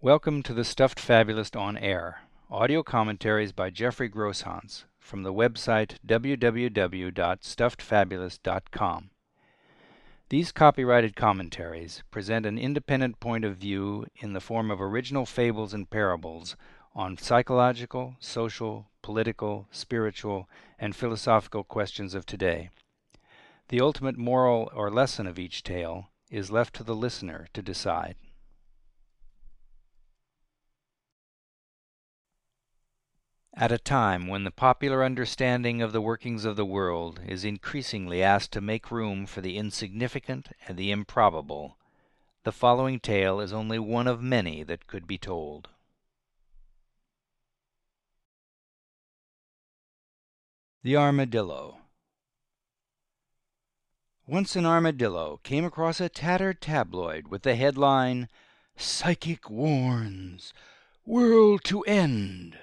Welcome to the Stuffed Fabulist on Air, audio commentaries by Jeffrey Grosshans from the website www.stuffedfabulist.com. These copyrighted commentaries present an independent point of view in the form of original fables and parables on psychological, social, political, spiritual, and philosophical questions of today. The ultimate moral or lesson of each tale is left to the listener to decide. At a time when the popular understanding of the workings of the world is increasingly asked to make room for the insignificant and the improbable, the following tale is only one of many that could be told. The Armadillo. Once an armadillo came across a tattered tabloid with the headline, "Psychic Warns, World to End."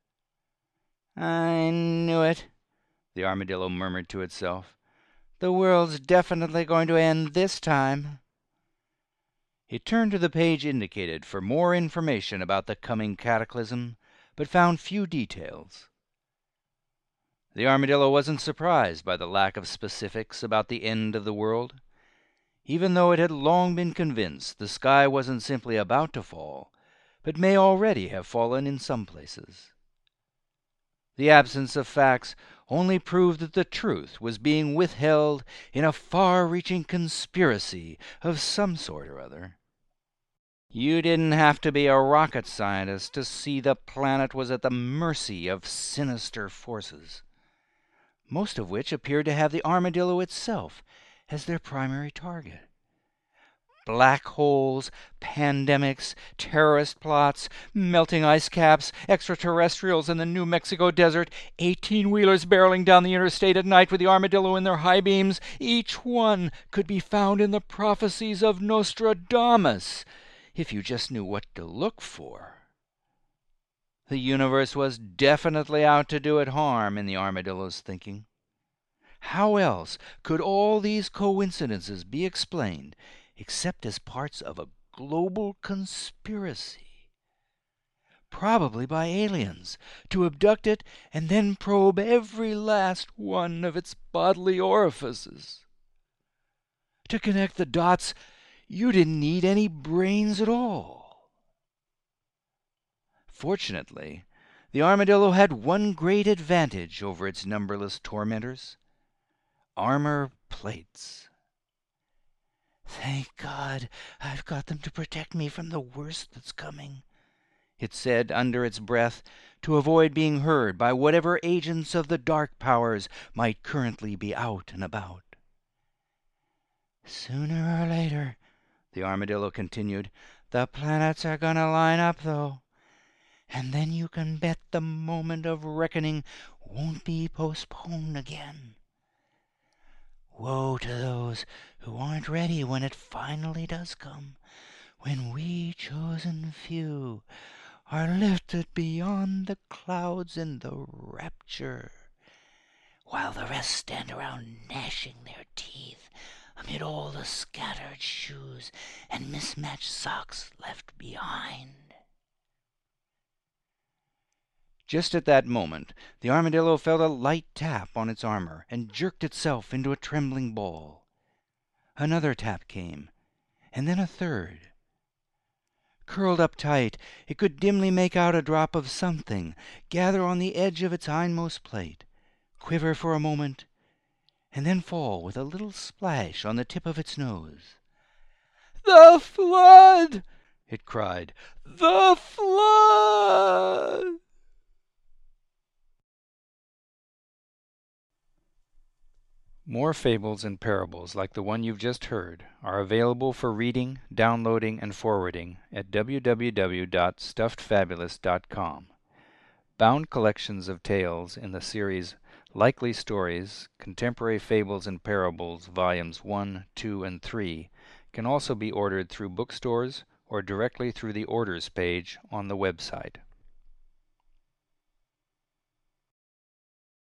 "I knew it," the armadillo murmured to itself. "The world's definitely going to end this time." It turned to the page indicated for more information about the coming cataclysm, but found few details. The armadillo wasn't surprised by the lack of specifics about the end of the world, even though it had long been convinced the sky wasn't simply about to fall, but may already have fallen in some places. The absence of facts only proved that the truth was being withheld in a far-reaching conspiracy of some sort or other. You didn't have to be a rocket scientist to see the planet was at the mercy of sinister forces, most of which appeared to have the armadillo itself as their primary target. Black holes, pandemics, terrorist plots, melting ice caps, extraterrestrials in the New Mexico desert, 18-wheelers barreling down the interstate at night with the armadillo in their high beams, each one could be found in the prophecies of Nostradamus, if you just knew what to look for. The universe was definitely out to do it harm, in the armadillo's thinking. How else could all these coincidences be explained except as parts of a global conspiracy, probably by aliens, to abduct it and then probe every last one of its bodily orifices? To connect the dots, you didn't need any brains at all. Fortunately, the armadillo had one great advantage over its numberless tormentors: armor plates. "Thank God I've got them to protect me from the worst that's coming," it said under its breath, to avoid being heard by whatever agents of the dark powers might currently be out and about. "Sooner or later," the armadillo continued, "the planets are going to line up, though. And then you can bet the moment of reckoning won't be postponed again. Woe to those who aren't ready when it finally does come, when we chosen few are lifted beyond the clouds in the rapture, while the rest stand around gnashing their teeth amid all the scattered shoes and mismatched socks left behind." Just at that moment the armadillo felt a light tap on its armor and jerked itself into a trembling ball. Another tap came, and then a third. Curled up tight, it could dimly make out a drop of something gather on the edge of its hindmost plate, quiver for a moment, and then fall with a little splash on the tip of its nose. "The flood!" it cried. "The flood!" More fables and parables like the one you've just heard are available for reading, downloading, and forwarding at www.stuffedfabulist.com. Bound collections of tales in the series Likely Stories, Contemporary Fables and Parables, Volumes 1, 2, and 3 can also be ordered through bookstores or directly through the Orders page on the website.